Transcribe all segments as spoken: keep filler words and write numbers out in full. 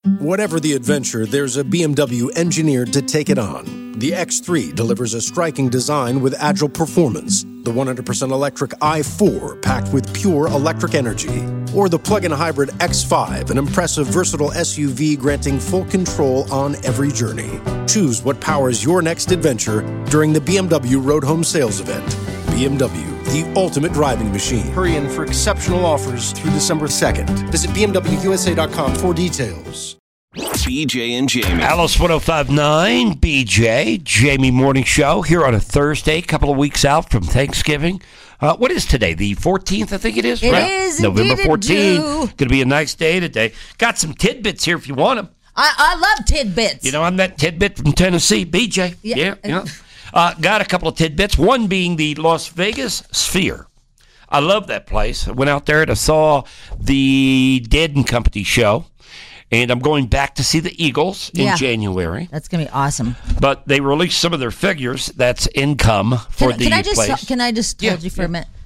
Whatever the adventure, there's a B M W engineered to take it on. The X three delivers a striking design with agile performance. The one hundred percent electric i four, packed with pure electric energy. Or the plug-in hybrid X five, an impressive, versatile S U V granting full control on every journey. Choose what powers your next adventure during the B M W Road Home Sales Event. B M W, the ultimate driving machine. Hurry in for exceptional offers through December second. Visit B M W U S A dot com for details. B J and Jamie. Alice one oh five point nine, B J, Jamie Morning Show here on a Thursday, a couple of weeks out from Thanksgiving. Uh, what is today? The fourteenth, I think it is, it right? Is November fourteenth. Going to be a nice day today. Got some tidbits here if you want them. I, I love tidbits. You know, I'm that tidbit from Tennessee, B J. Yeah. Yeah, yeah. Uh, got a couple of tidbits, one being the Las Vegas Sphere. I love that place. I went out there and I saw the Dead and Company show. And I'm going back to see the Eagles in yeah. January. That's going to be awesome. But they released some of their figures. That's income for can, the can I just, place. Can I just hold yeah, you for yeah. a minute?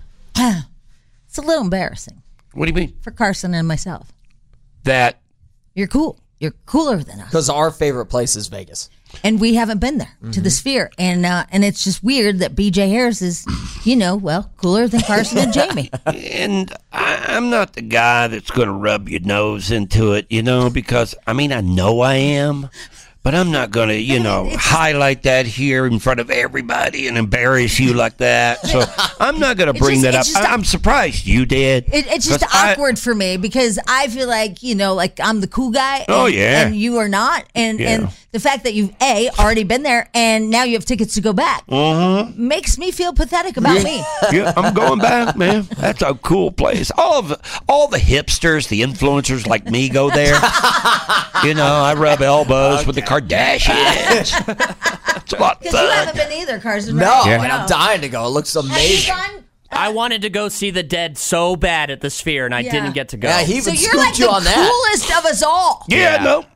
It's a little embarrassing. What do you mean? For Carson and myself. That you're cool. You're cooler than us. Because our favorite place is Vegas. And we haven't been there mm-hmm. to the Sphere. And uh, and it's just weird that B J Harris is, you know, well, cooler than Carson and Jamie. And I, I'm not the guy that's going to rub your nose into it, you know, because, I mean, I know I am. But I'm not going to, you know, it's, highlight that here in front of everybody and embarrass you like that. So I'm not going to bring just, that up. I, I'm surprised you did. It, it's just awkward I, for me because I feel like, you know, like I'm the cool guy. And, oh, yeah. And you are not. And yeah. and the fact that you've, A, already been there and now you have tickets to go back uh-huh. makes me feel pathetic about yeah. me. Yeah, I'm going back, man. That's a cool place. All of all the hipsters, the influencers like me go there. You know, I rub elbows okay. with the Kardashians. It's a lot of fun. Because you haven't been either, Carson. No, right? yeah. and I'm dying to go. It looks amazing. I wanted to go see the Dead so bad at the Sphere, and I yeah. didn't get to go. Yeah, he even so you're like you the on that. coolest of us all. Yeah, yeah. no,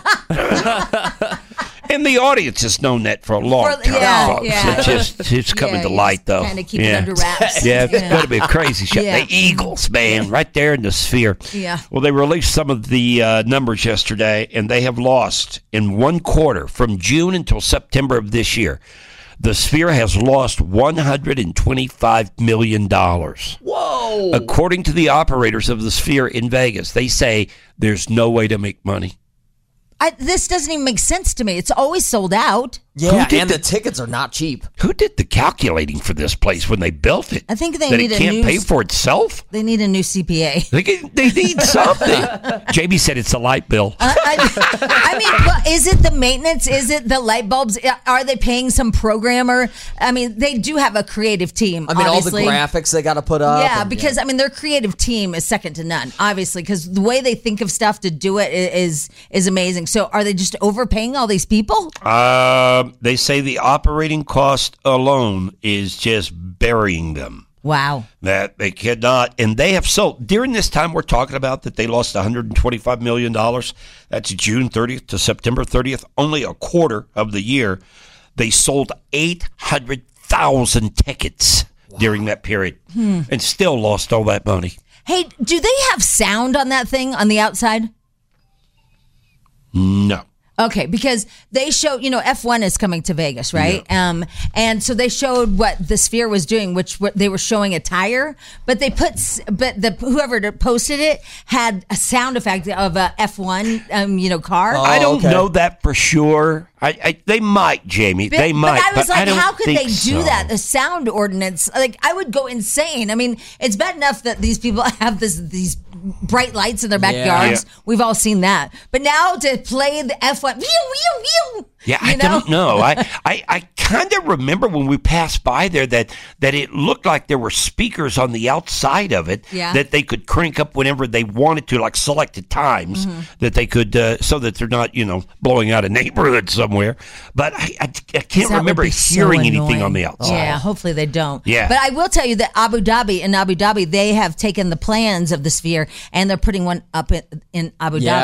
I know. And the audience has known that for a long for, time. Yeah, folks. yeah. It's just it's coming yeah, to light, though. Kind of keep yeah. it under wraps. Yeah, it's yeah. going to be a crazy show. Yeah. The Eagles, man, right there in the Sphere. Yeah. Well, they released some of the uh, numbers yesterday, and they have lost in one quarter from June until September of this year. The Sphere has lost one hundred twenty-five million dollars. Whoa! According to the operators of the Sphere in Vegas, they say there's no way to make money. I, this doesn't even make sense to me. It's always sold out. Yeah, and the, the tickets are not cheap. Who did the calculating for this place when they built it? I think they that need it a can't new, pay for itself? They need a new C P A. They, they need something. Jamie said it's a light bill. Uh, I, I mean, well, is it the maintenance? Is it the light bulbs? Are they paying some programmer? I mean, they do have a creative team. I mean, obviously. all the graphics they got to put up. Yeah, and, because, yeah. I mean, their creative team is second to none, obviously, because the way they think of stuff to do it is is amazing. So are they just overpaying all these people? Uh, they say the operating cost alone is just burying them. Wow. That they cannot, and they have sold, during this time we're talking about that they lost one hundred twenty-five million dollars. That's June thirtieth to September thirtieth, only a quarter of the year. They sold eight hundred thousand tickets wow. during that period hmm. and still lost all that money. Hey, do they have sound on that thing on the outside? No. Okay, because they show, you know, F one is coming to Vegas, right? Yeah. Um, and so they showed what the Sphere was doing, which they were showing a tire, but they put, but the whoever posted it had a sound effect of a F one, um, you know, car. Oh, I don't okay. know that for sure. I, I they might, Jamie. But, they might. But I was but like, I don't how could think they do so. that? The sound ordinance, like I would go insane. I mean, it's bad enough that these people have this these bright lights in their backyards. Yeah. We've all seen that. But now to play the F one, view, view, view. Yeah, I know? don't know. I, I, I kind of remember when we passed by there that, that it looked like there were speakers on the outside of it yeah. that they could crank up whenever they wanted to, like selected times mm-hmm. that they could, uh, so that they're not, you know, blowing out a neighborhood somewhere. But I, I, I can't remember hearing so anything on the outside. Yeah, hopefully they don't. Yeah. But I will tell you that Abu Dhabi, in Abu Dhabi, they have taken the plans of the Sphere and they're putting one up in, in Abu Yeah. Dhabi. Yeah.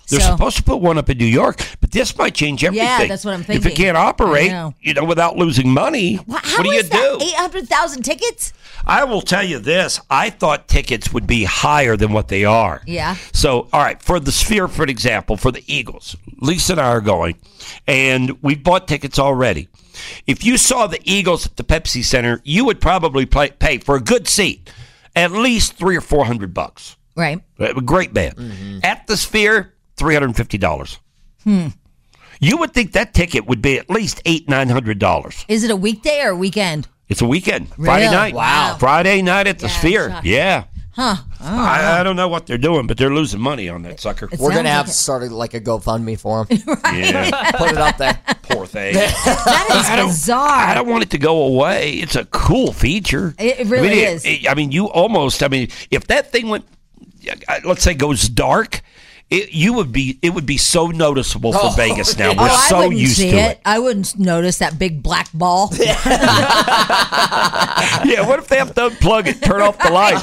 They're So- supposed to put one up in New York, but this might change everything. Yeah, that's what I'm If thinking. it can't I operate, know. you know, without losing money, Well, how what do you is that? do? eight hundred thousand tickets? I will tell you this. I thought tickets would be higher than what they are. Yeah. So, all right, for the Sphere, for example, for the Eagles, Lisa and I are going, and we bought tickets already. If you saw the Eagles at the Pepsi Center, you would probably play, pay for a good seat at least three or four hundred bucks. Right. A great band. Mm-hmm. At the Sphere, three hundred and fifty dollars. Hmm. You would think that ticket would be at least eight, nine hundred dollars. Is it a weekday or a weekend? It's a weekend. Friday Really? night. Wow. Friday night at the Yeah, I'm Sphere. shocked. Yeah. Huh. I, I don't know what they're doing, but they're losing money on that sucker. It We're sounds gonna have like to start like a GoFundMe for him. Yeah. Put it up there. Poor thing. That is I don't, bizarre. I don't want it to go away. It's a cool feature. It- it really I mean, is. it- I mean, you almost. I mean, if that thing went, let's say, goes dark, it, you would be. It would be so noticeable for Oh, Vegas now. yeah. We're oh, I so wouldn't used see to it. it. I wouldn't notice that big black ball. Yeah. What if they have to unplug it, turn off the lights?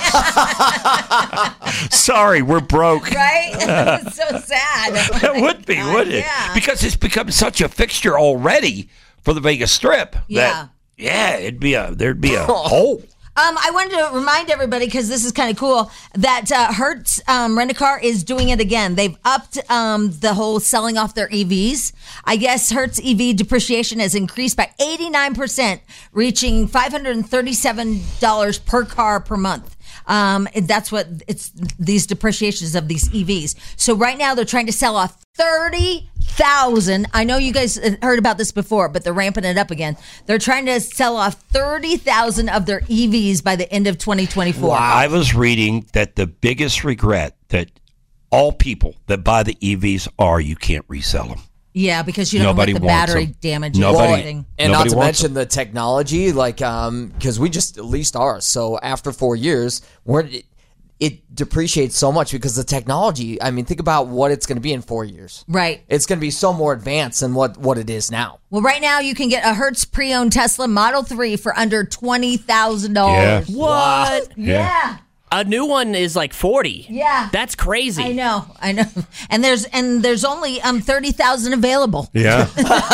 Sorry, we're broke. Right? It's so sad. That would be, would it? Yeah. Because it's become such a fixture already for the Vegas Strip. Yeah. That, yeah, it'd be a there'd be a hole. Um, I wanted to remind everybody, because this is kind of cool, that uh, Hertz um, Rent-A-Car is doing it again. They've upped um, the whole selling off their E Vs. I guess Hertz E V depreciation has increased by eighty-nine percent, reaching five hundred thirty-seven dollars per car per month. Um, that's what it's these depreciations of these E Vs. So right now they're trying to sell off thirty thousand. I know you guys heard about this before, but they're ramping it up again. They're trying to sell off thirty thousand of their E Vs by the end of twenty twenty-four. I was reading that the biggest regret that all people that buy the E Vs are you can't resell them. Yeah, because you don't Nobody want the wants battery them. damage Nobody- or anything. And Nobody not to wants mention the technology, like, um, because we just leased ours. So after four years, we're, it, it depreciates so much because the technology, I mean, think about what it's going to be in four years. Right. It's going to be so more advanced than what, what it is now. Well, right now you can get a Hertz pre-owned Tesla Model three for under twenty thousand dollars. Yeah. What? Yeah. A new one is like forty. Yeah. That's crazy. I know, I know, and there's and there's only um thirty thousand available. Yeah.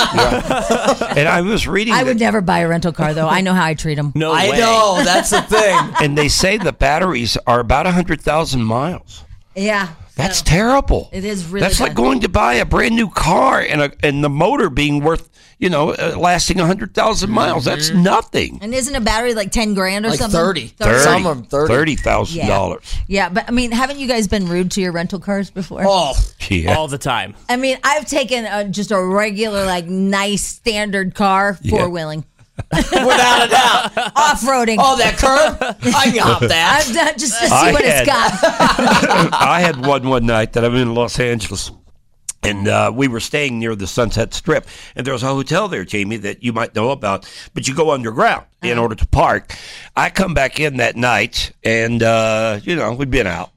Yeah. And I was reading I that- would never buy a rental car though. I know how I treat them. No I way. know. That's the thing. and they say the batteries are about one hundred thousand miles. Yeah, That's so, terrible. It is really That's like bad. going to buy a brand new car and a, and the motor being worth, you know, uh, lasting one hundred thousand miles. That's nothing. And isn't a battery like ten grand or Like something? thirty. thirty Some of them thirty. thirty thousand dollars. Yeah, but I mean, haven't you guys been rude to your rental cars before? Oh, Yeah. All the time. I mean, I've taken a, just a regular, like, nice standard car, four wheeling, without a doubt. off roading. Oh, that curb? I can hop that. I've done just to see I what had- it's got. I had one one night that I'm in Los Angeles, and uh, we were staying near the Sunset Strip, and there was a hotel there, Jamie, that you might know about, but you go underground in order to park. I come back in that night, and uh, you know we'd been out.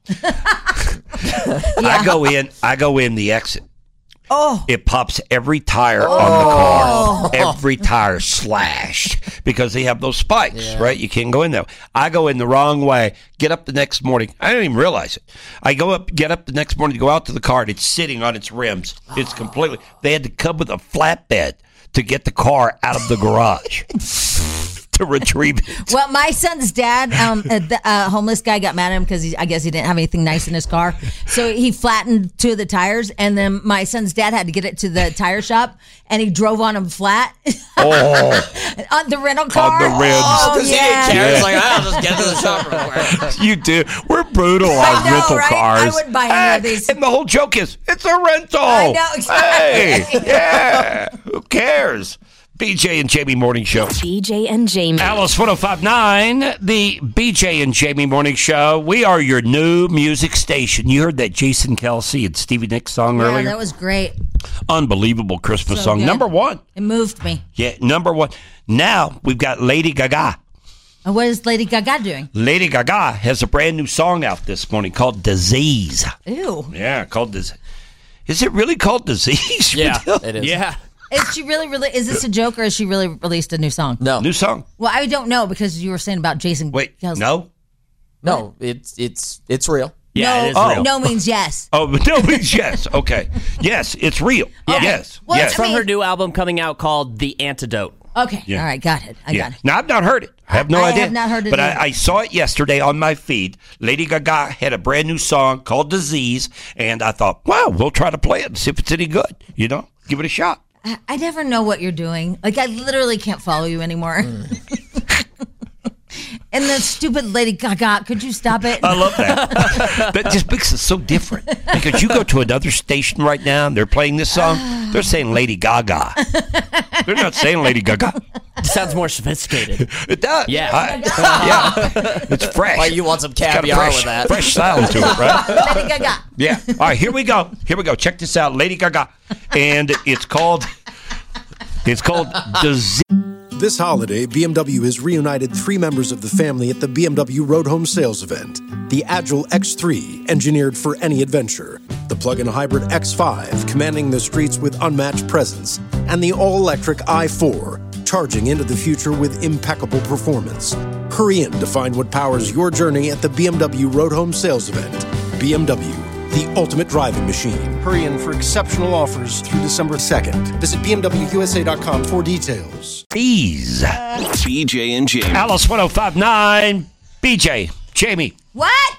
I go in. I go in the exit. Oh, It pops every tire on the car. Every tire slashed because they have those spikes, right? You can't go in there. I go in the wrong way. Get up the next morning. I didn't even realize it. I go up, get up the next morning to go out to the car, and it's sitting on its rims. It's completely. They had to come with a flatbed to get the car out of the garage to retrieve it. well, my son's dad, um, uh, the uh, homeless guy, got mad at him because I guess he didn't have anything nice in his car. So he flattened two of the tires, and then my son's dad had to get it to the tire shop, and he drove on them flat Oh, on the rental car. the rims. Oh, Because he yeah. didn't care. It's like, I'll just get to the shop real quick. you do. We're brutal on I know, rental right? cars. I wouldn't buy any of Hey, these. And the whole joke is, it's a rental. I know, exactly. Hey, yeah. Who cares? B J and Jamie Morning Show. B J and Jamie. Alice one oh five point nine, the B J and Jamie Morning Show. We are your new music station. You heard that Jason Kelsey and Stevie Nicks song Yeah, earlier? that was great. Unbelievable Christmas So song. good. Number one. It moved me. Yeah, number one. Now we've got Lady Gaga. And what is Lady Gaga doing? Lady Gaga has a brand new song out this morning called Disease. Ew. Yeah, called Disease. Is it really called Disease? Yeah. It is. Yeah. Is she really, really, is this a joke or has she really released a new song? No. New song. Well, I don't know because you were saying about Jason Wait, Kelsey. no? No, it's it's it's real. Yeah, no, it is Oh. real. no means yes. Oh, no, it's yes. Okay. Yes, it's real. Yes. Well, yes. I From mean- her new album coming out called The Antidote. Okay, Yeah. all right, got it. I Yeah. got it. Now, I've not heard it. I have no I idea. have not heard it But either. I, I saw it yesterday on my feed. Lady Gaga had a brand new song called Disease, and I thought, wow, we'll try to play it and see if it's any good. You know, give it a shot. I, I never know what you're doing. Like, I literally can't follow you anymore. And the stupid Lady Gaga, could you stop it? I love that. That just makes it so different. Because you go to another station right now and they're playing this song, they're saying Lady Gaga. They're not saying Lady Gaga. It sounds more sophisticated. It does. Yeah. I- yeah. It's fresh. Like you want some It's got a caviar fresh, with that. fresh sound to it, right? Lady Gaga. Yeah. All right, here we go. Here we go. Check this out. Lady Gaga. And it's called, it's called Disease. This holiday, B M W has reunited three members of the family at the B M W Road Home Sales event. The Agile X three, engineered for any adventure. The plug-in hybrid X five, commanding the streets with unmatched presence. And the all-electric i four, charging into the future with impeccable performance. Hurry in to find what powers your journey at the B M W Road Home Sales event. B M W, the ultimate driving machine. Hurry in for exceptional offers through December second. Visit B M W U S A dot com for details. These. B J and Jamie. Alice one oh five nine. B J. Jamie. What?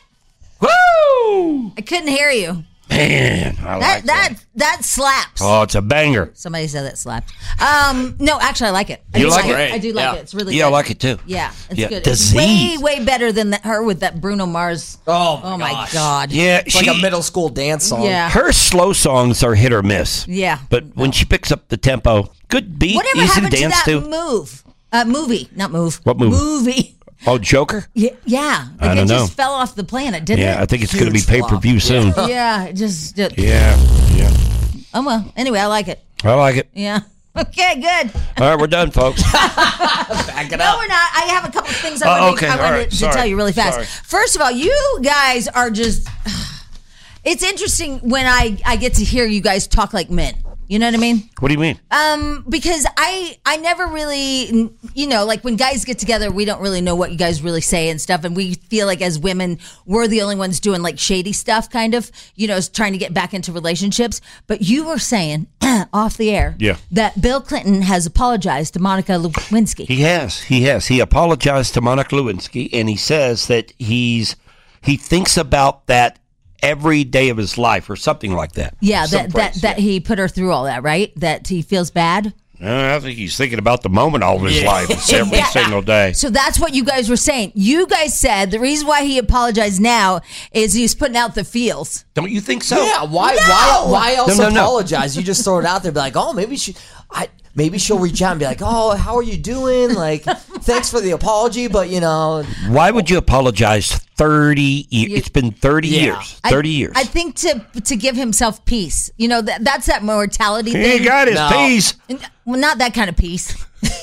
Woo! I couldn't hear you. Man, I That like that that. that slaps. Oh, it's a banger. Somebody said that slapped. Um, no, actually, I like it. I You do like like it? I do like Yeah. it. It's really Yeah, I good. like it too. Yeah, it's Yeah, good. It's way Disease. way better than that, her with that Bruno Mars. Oh, my Oh my gosh. god. Yeah, It's like a middle school dance song. Yeah. Her slow songs are hit or miss. Yeah. But when she picks up the tempo, good beat, Whatever easy to happened to dance that to. move? Uh, movie, not move. What movie? Movie. Oh, Joker? Yeah, yeah. Like I don't it know. just fell off the planet, didn't Yeah, I it? think it's going to be Huge pay flop. per view soon. Yeah, it just. It, Yeah, yeah. Oh well. Anyway, I like it. I like it. Yeah. Okay, good. All right, we're done, folks. Back it No, up. we're not. I have a couple of things I Oh, wanted, okay, I all wanted right, to sorry, tell you really fast. sorry. First of all, you guys are just. It's interesting when I, I get to hear you guys talk like men. You know what I mean? What do you mean? Um, because I I never really, you know, like when guys get together, we don't really know what you guys really say and stuff, and we feel like as women, we're the only ones doing like shady stuff, kind of, you know, trying to get back into relationships. But you were saying off the air, Yeah. that Bill Clinton has apologized to Monica Lewinsky. He has. He has. He apologized to Monica Lewinsky, and he says that he's he thinks about that every day of his life, or something like that. Yeah, Some that that, phrase, that yeah. he put her through all that, right? That he feels bad. Uh, I think he's thinking about the moment all of his life. It's every Yeah. single day. So that's what you guys were saying. You guys said the reason why he apologized now is he's putting out the feels. Don't you think so? Yeah, why No! why why else No, no, no. apologize? You just throw it out there, be like, oh, maybe she, I maybe she'll reach out and be like, oh, how are you doing? Like, thanks for the apology, but you know, Why would you apologize thirty years? You- It's been thirty Yeah. years. thirty I, years. I think to to give himself peace. You know, that, that's that mortality he thing. got his No. piece. Well, not that kind of peace.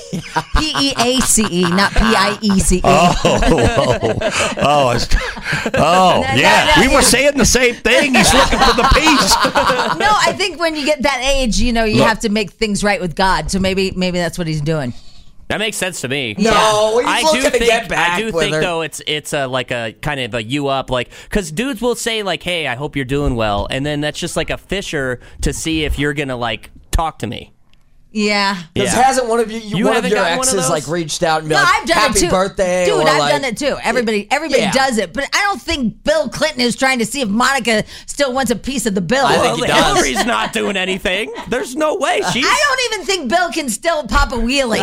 P E A C E, not P I E C E. Oh, oh, oh, it's- oh, No, yeah. no, no. We were saying the same thing. He's looking for the peace. No, I think when you get that age, you know, you Look. have to make things right with God. So maybe maybe that's what he's doing. That makes sense to me. No, he's I looking do to think, get back I do with think her. though it's it's a like a kind of a you up like because dudes will say like, hey, I hope you're doing well, and then that's just like a fisher to see if you're gonna like talk to me. Yeah. because Yeah. hasn't one of you, You one of haven't your gotten one of exes those? like reached out and be No, like, I've done happy it too. birthday, Dude, or I've like, done it too. Everybody everybody Yeah. does it. But I don't think Bill Clinton is trying to see if Monica still wants a pice of the bill. I think Well, he does. Hillary's not doing anything. There's no way she's. I don't even think Bill can still pop a wheelie. No,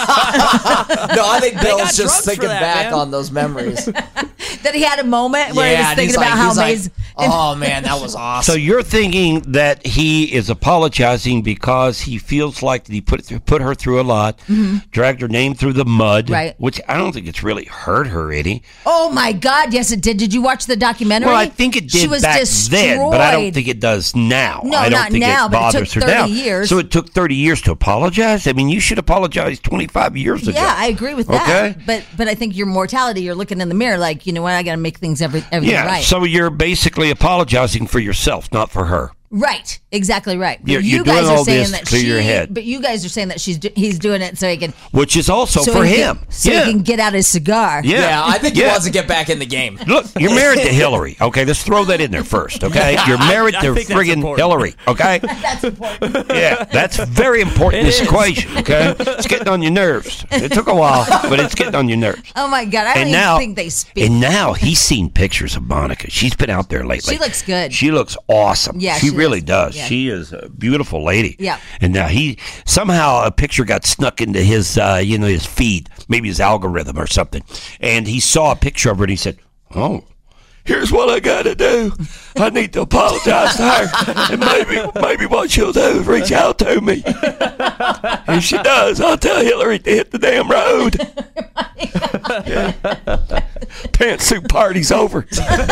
I think got Bill's drugs just for thinking that, back man. on those memories. That he had a moment where he was and thinking he's about like, how he's like, amazing. oh man, that was awesome. So you're thinking that he is apologizing because he feels like that he put it, put her through a lot, dragged her name through the mud, Right. which I don't think it's really hurt her any. Oh my God! Yes, it did. Did you watch the documentary? Well, I think it did She was back destroyed. then, but I don't think it does now. No, I don't not think now, it but it bothers took her now. thirty years. So it took thirty years to apologize? I mean, you should apologize twenty-five years ago. Yeah, I agree with that. Okay. But but I think your mortality, you're looking in the mirror like, you know what, I got to make things every everything Yeah, right. so you're basically apologizing for yourself, not for her. Right, exactly right. But You're- you you're guys doing are all saying this that to she, your head. But you guys are saying that she's do, he's doing it so he can Which is also so for he him. Can, so yeah. he can get out his cigar. yeah. Yeah, I think he Yeah. wants to get back in the game. Look, you're married to Hillary. Okay, let's throw that in there first. Okay, you're married I to think that's friggin' important. Hillary. Okay, That's important. yeah, that's very important in this is. equation. Okay, it's getting on your nerves. It took a while, but it's getting on your nerves. Oh my God, I don't And even now, think they speak. and now he's seen pictures of Monica. She's been out there lately. She looks good. She looks awesome. Yeah, she, she really does. does. Yeah. She is a beautiful lady. Yeah. And now he somehow a picture got snuck into his, uh, you know, his feed, maybe his algorithm or something, and he saw a picture of her and he said, "Oh, here's what I got to do. I need to apologize to her, and maybe, maybe what she'll do is reach out to me. If she does, I'll tell Hillary to hit the damn road." Yeah. Pantsuit party's over.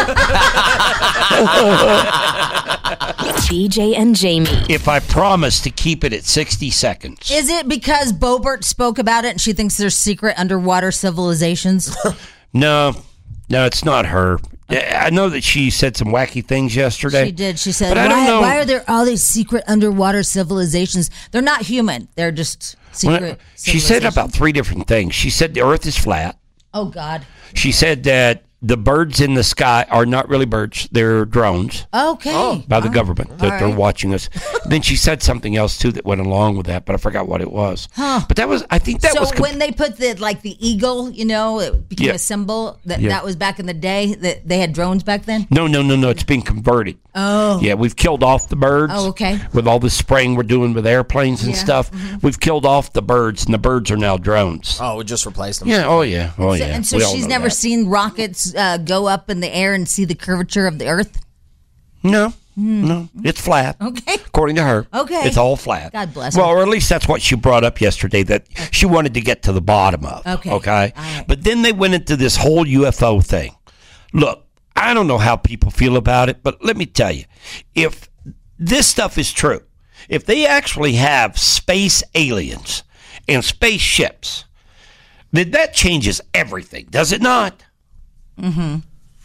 B J and Jamie. If I promise to keep it at sixty seconds. Is it because Boebert spoke about it and she thinks there's secret underwater civilizations? No, no, it's not her. I know that she said some wacky things yesterday. She did. She said, But I why, don't know. why are there all these secret underwater civilizations? They're not human. They're just When secret I- she said civilizations. about three different things. She said the earth is flat. Oh, God. She said that the birds in the sky are not really birds. They're drones Okay. by the government that all they're right. watching us. Then she said something else, too, that went along with that, but I forgot what it was. But that was, I think that so was... com- when they put the like the eagle, you know, it became Yeah. a symbol. That Yeah. that was back in the day. That they had drones back then. No, no, no, no. It's being converted. Oh. Yeah, we've killed off the birds. Oh, okay. With all the spraying we're doing with airplanes and Yeah. stuff, we've killed off the birds, and the birds are now drones. Oh, we just replaced them. Yeah, oh yeah, oh So- yeah. and so We all she's know never that. seen rockets uh, go up in the air and see the curvature of the Earth. No, no, it's flat. Okay. According to her, Okay. it's all flat. God bless Well, her. or at least that's what she brought up yesterday that she wanted to get to the bottom of. Okay. Okay. All right. But then they went into this whole U F O thing. Look, I don't know how people feel about it, but let me tell you, if this stuff is true, if they actually have space aliens and spaceships, then that changes everything, does it not? Mm-hmm.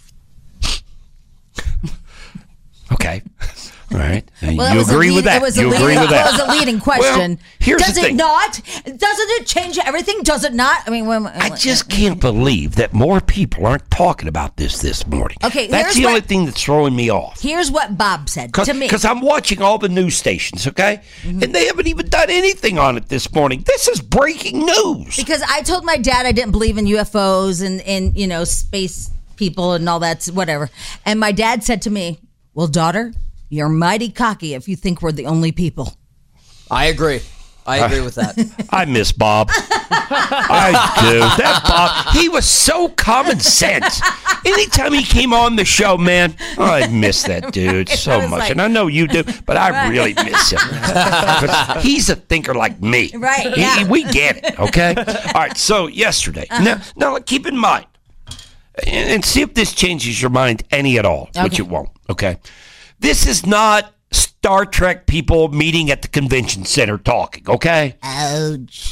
Okay. All right. And Well, that you was a agree lead- with that? It was a you leading, agree with that? That was a leading question. Well, here's Does the it thing. not? Doesn't it change everything? Does it not? I mean, when, I just can't believe that more people aren't talking about this this morning. Okay, That's here's the what- only thing that's throwing me off. Here's what Bob said Cause, to me. Because I'm watching all the news stations, okay? Mm-hmm. And they haven't even done anything on it this morning. This is breaking news. Because I told my dad I didn't believe in U F Os and, and you know, space people and all that, whatever. And my dad said to me, well, daughter, you're mighty cocky if you think we're the only people. I agree. I agree with that. I miss Bob. I do. That Bob, he was so common sense. Anytime he came on the show, man, oh, I miss that dude so I was much. like- and I know you do, but I Right. really miss him. 'Cause he's a thinker like me. Right, He- yeah. we get it, okay? All right, so yesterday. Uh-huh. Now, now, keep in mind, and, and see if this changes your mind any at all, which Okay. it won't, okay? This is not Star Trek people meeting at the convention center talking, okay? Ouch.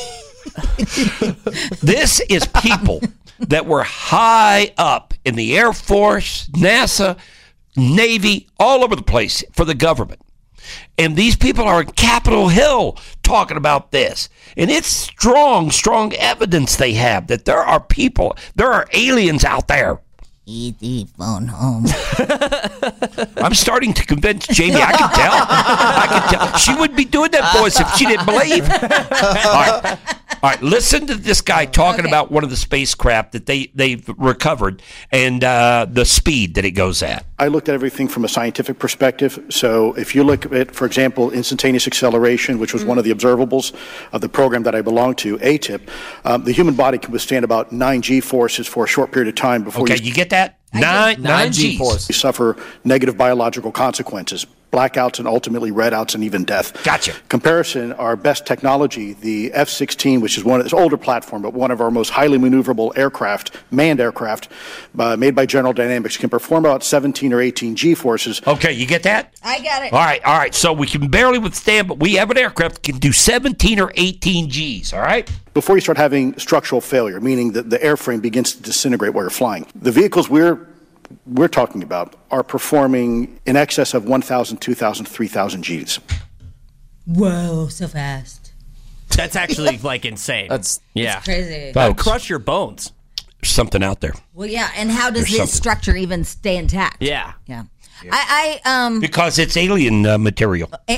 This is people that were high up in the Air Force, NASA, Navy, all over the place for the government. And these people are in Capitol Hill talking about this. And it's strong, strong evidence they have that there are people, there are aliens out there. E T phone home. I'm starting to convince Jamie. I can tell. I can tell. She would be doing that voice if she didn't believe. All right. All right. Listen to this guy talking Okay. about one of the spacecraft that they, they've recovered and uh, the speed that it goes at. I looked at everything from a scientific perspective. So if you look at, for example, instantaneous acceleration, which was one of the observables of the program that I belong to, A T I P, um, the human body can withstand about nine G forces for a short period of time before Okay, you you get that? Nine, nine G G's. force. suffer negative biological consequences, blackouts and ultimately redouts and even death. Gotcha. Comparison, our best technology, the F sixteen, which is one of this older platform, but one of our most highly maneuverable aircraft, manned aircraft, uh, made by General Dynamics, can perform about seventeen or eighteen G forces. Okay, you get that? I got it. All right, all right. So we can barely withstand, but we have an aircraft that can do seventeen or eighteen G's, all right? Before you start having structural failure, meaning that the airframe begins to disintegrate while you're flying. The vehicles we're we're talking about are performing in excess of one thousand, two thousand, three thousand Gs. Whoa, so fast. That's actually like insane. That's yeah, Crazy. That'll crush your bones. There's something out there. Well, yeah, and how does There's this something. structure even stay intact? Yeah. Yeah. I, I um Because it's alien uh, material. they're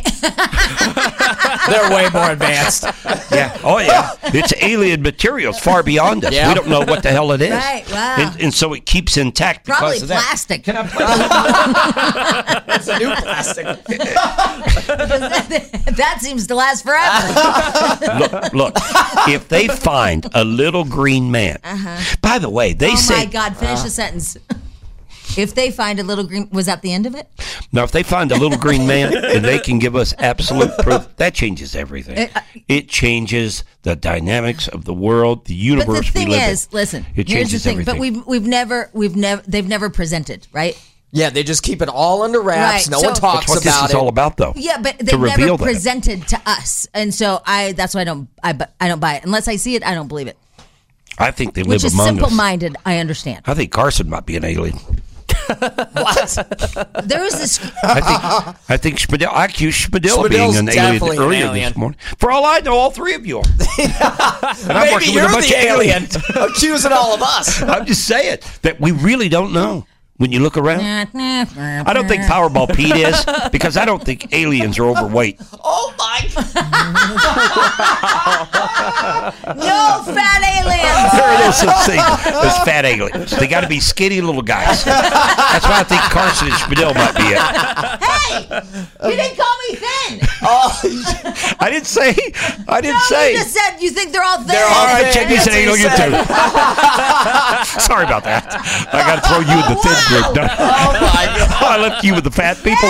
way more advanced. Yeah. Oh, yeah. It's alien material. It's far beyond us. Yeah. We don't know what the hell it is. Right, wow. And, and so it keeps intact because probably of that. plastic. Can I play? It's a new plastic. That seems to last forever. Look, look. If they find a little green man, by the way, they Oh say my God! Finish the sentence. If they find a little green, was that the end of it? now if they find a little green man and they can give us absolute proof, that changes everything. It, uh, It changes the dynamics of the world, the universe But the thing we live is, in. listen. It Here's the changes thing. everything. But we've we've never we've never they've never presented, right? Yeah, they just keep it all under wraps. Right, No so- one talks That's what about this is it. all about, though. Yeah, but to they've never reveal that. presented to us, and so I that's why I don't I bu- I don't buy it unless I see it. I don't believe it. I think they Which live is among us. simple-minded. I understand. I think Carson might be an alien. What? There was this. I think I think Spadil, I accuse Spadil of being Spadil's an alien definitely an earlier alien. this morning. For all I know, all three of you are. And I'm Maybe working you're with a bunch the of alien aliens. accusing all of us. I'm just saying that we really don't know. When you look around, I don't think Powerball Pete is because I don't think aliens are overweight. Oh my! No fat aliens. There are no such thing as fat aliens. They got to be skinny little guys. That's why I think Carson and Spadil might be it. Hey, you didn't call me thin. I didn't say. I didn't No, say. you just said you think they're all thin. They're all All right, thin. check this That's what alien he said. too. Sorry about that. I got to throw you in the thin group. Oh my God! I left you with the fat people.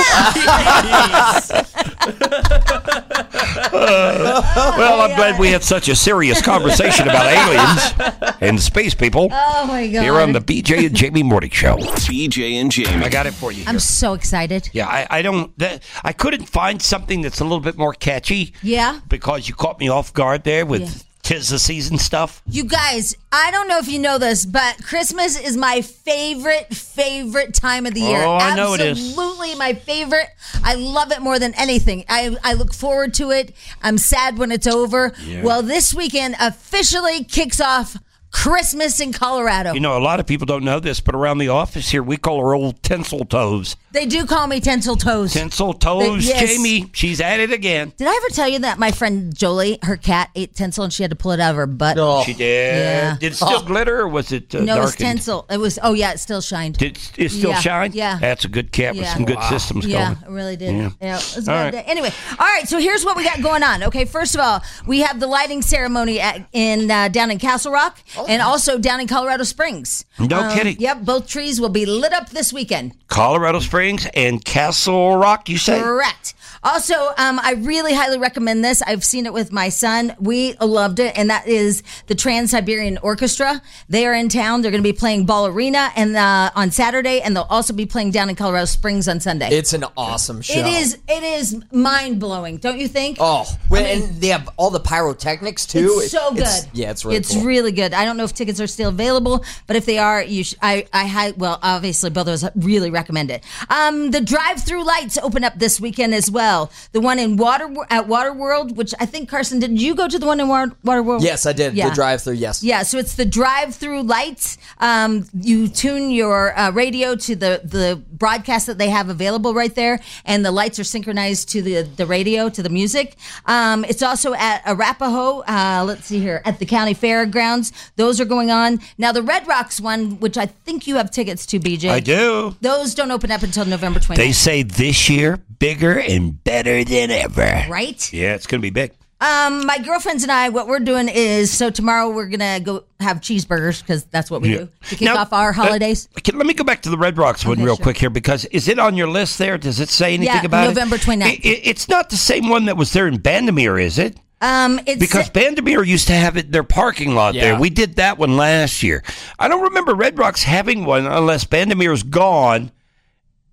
Uh, well, I'm glad we had such a serious conversation about aliens and space people Oh my God. here on the B J and Jamie Morning Show. B J and Jamie. I got it for you here. I'm so excited. Yeah, I, I don't. That, I couldn't find something that's a little bit more catchy. Yeah. Because you caught me off guard there with Yeah. tis the season stuff. You guys, I don't know if you know this, but Christmas is my favorite, favorite time of the year. Oh, I know it is. Absolutely my favorite. I love it more than anything. I, I look forward to it. I'm sad when it's over. Yeah. Well, this weekend officially kicks off Christmas in Colorado. You know, a lot of people don't know this, but around the office here, we call her old tinsel toes. They do call me Tinsel Toes. Tinsel toes, They- yes. Jamie. She's at it again. Did I ever tell you that my friend Jolie, her cat, ate tinsel and she had to pull it out of her butt? Oh. She did. Yeah. Did it still glitter or was it uh, No, it was darkened? tinsel. It was. Oh yeah, it still shined. Did it still Yeah, shine? yeah. That's a good cat with Yeah. some good systems Yeah, going. it really did. Yeah. Yeah, it was a All bad right. day. Anyway, all right. So here's what we got going on. Okay, first of all, we have the lighting ceremony at, in uh, down in Castle Rock, and also down in Colorado Springs. No Um, kidding. Yep, both trees will be lit up this weekend. Colorado Springs and Castle Rock, you say? Correct. Also, um, I really highly recommend this. I've seen it with my son. We loved it, and that is the Trans-Siberian Orchestra. They are in town. They're going to be playing Ball Arena and uh, on Saturday, and they'll also be playing down in Colorado Springs on Sunday. It's an awesome show. It is. It is mind blowing, don't you think? Oh, well, and they have all the pyrotechnics too. It's so good. It's- yeah, it's really It's cool. really good. I don't know if tickets are still available, but if they are, you sh- I I had well, obviously both of us really recommend it. Um, the drive-through lights open up this weekend as well. The one in Water at Waterworld, which I think Carson, did you go to the one in Water Waterworld? Yes, I did. Yeah. The drive-through. Yes. Yeah, so it's the drive-through lights. Um, you tune your uh, radio to the, the broadcast that they have available right there, and the lights are synchronized to the, the radio, to the music. Um, it's also at Arapahoe, uh, let's see here, at the county fairgrounds. Those are going on. Now, the Red Rocks one, which I think you have tickets to, B J. I do. Those don't open up until November twenty-ninth. They say this year, bigger and better than ever. Right? Yeah, it's going to be big. Um, my girlfriends and I, what we're doing is, so tomorrow we're going to go have cheeseburgers because that's what we Yeah. do to kick Now, off our holidays. Uh, can- let me go back to the Red Rocks one Okay, real sure. quick here because is it on your list there? Does it say anything Yeah, about November it? twenty-ninth. It, it? It's not the same one that was there in Bandamere, is it? Um, it's Because Bandamere used to have it in their parking lot Yeah. there. We did that one last year. I don't remember Red Rocks having one unless Bandamere's gone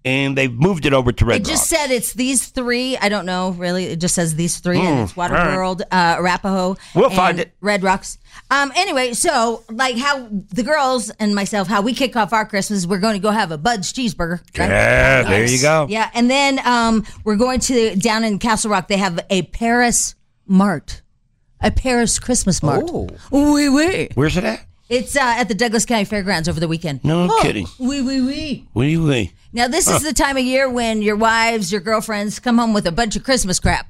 and they've moved it over to Red It just Rocks. said it's these three. I don't know, really. It just says these three, and it's Water all right. World, uh, Arapahoe. We'll and find it. Red Rocks. Um, anyway, so like how the girls and myself, how we kick off our Christmas, we're going to go have a Bud's cheeseburger. Right? Yeah, there you go. Yeah, and then um, we're going to down in Castle Rock. They have a Paris Mart, a Paris Christmas Mart. Oh. Oui, oui. Where's it at? It's uh, at the Douglas County Fairgrounds over the weekend. No kidding. Oui, oui, oui. Wee wee. Now, this is the time of year when your wives, your girlfriends come home with a bunch of Christmas crap.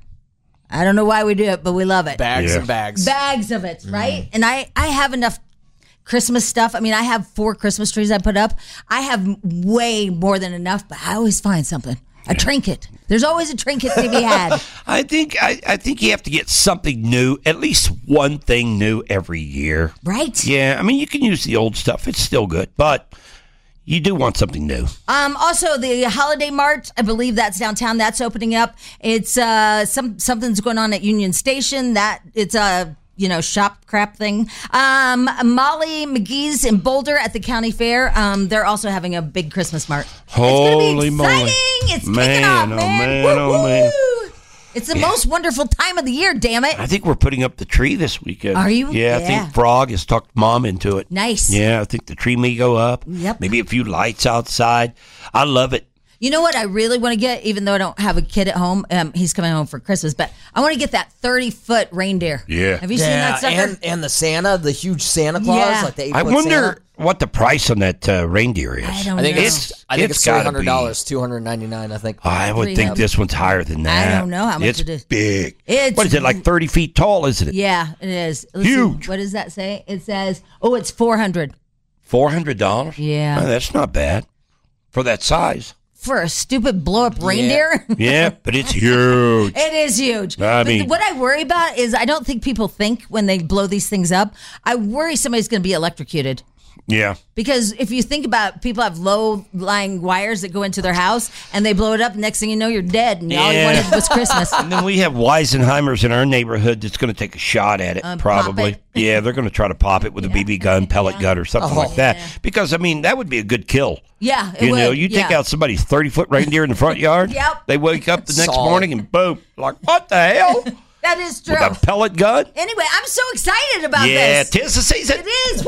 I don't know why we do it, but we love it. Bags Yeah. and bags. Bags of it, right? And I, I have enough Christmas stuff. I mean, I have four Christmas trees I put up. I have way more than enough, but I always find something. A trinket. There's always a trinket to be had. I think I, I think you have to get something new, at least one thing new every year. Right? Yeah, I mean, you can use the old stuff. It's still good, but you do want something new. Um, also, the Holiday Mart, I believe that's downtown. That's opening up. It's uh, some something's going on at Union Station. That it's a you know shop crap thing. Um, Molly McGee's in Boulder at the county fair. Um, they're also having a big Christmas mart. Holy it's gonna be moly. exciting. It's Man, kicking off, oh, man. man, oh, Woo-hoo. man. It's the most wonderful time of the year. Damn it! I think we're putting up the tree this weekend. Are you? Yeah, I Yeah. think Frog has talked Mom into it. Nice. Yeah, I think the tree may go up. Yep. Maybe a few lights outside. I love it. You know what I really want to get, even though I don't have a kid at home. Um, he's coming home for Christmas, but I want to get that thirty foot reindeer. Yeah. Have you seen that sucker? and, and the Santa, the huge Santa Claus, Yeah. like the eight I foot wonder Santa. what the price on that uh, reindeer is. I don't I think know. it's, I think it's it's three gotta hundred be- dollars, two hundred ninety nine. I think. I would Three think hub. this one's higher than that. I don't know how much it's it is. big. It's- what is it, like thirty feet tall, isn't it? Yeah, it is. Let's see, Huge. what does that say? It says, oh, it's four hundred four hundred dollars? Yeah. Oh, that's not bad for that size. for a stupid blow up reindeer. Yeah, but it's huge. It is huge. I But mean- what I worry about is I don't think people think when they blow these things up. I worry somebody's going to be electrocuted. Yeah. Because if you think about it, people have low lying wires that go into their house and they blow it up. Next thing you know, you're dead. And all you Yeah. wanted was Christmas. And then we have Weisenheimers in our neighborhood that's going to take a shot at it, Uh, pop probably. it. Yeah, they're going to try to pop it with a B B gun, pellet gun, or something Oh. like that. Because, I mean, that would be a good kill. Yeah, it You know, would, you take yeah. out somebody's thirty-foot reindeer in the front yard. Yep. They wake up the next Solid. morning and boom, like, what the hell? That is true. With a pellet gun? Anyway, I'm so excited about Yeah, this. tis the season. It is.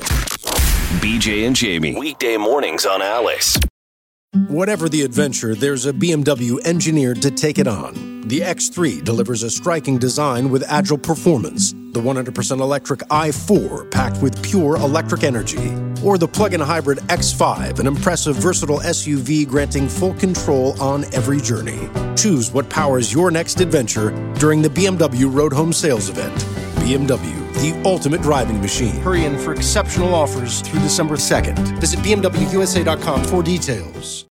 Woo-hoo. B J and Jamie. Weekday mornings on Alice. Whatever the adventure, there's a B M W engineered to take it on. The X three delivers a striking design with agile performance. The one hundred percent electric i four packed with pure electric energy. Or the plug-in hybrid X five, an impressive versatile S U V granting full control on every journey. Choose what powers your next adventure during the B M W Road Home Sales Event. B M W, the ultimate driving machine. Hurry in for exceptional offers through December second. Visit B M W U S A dot com for details.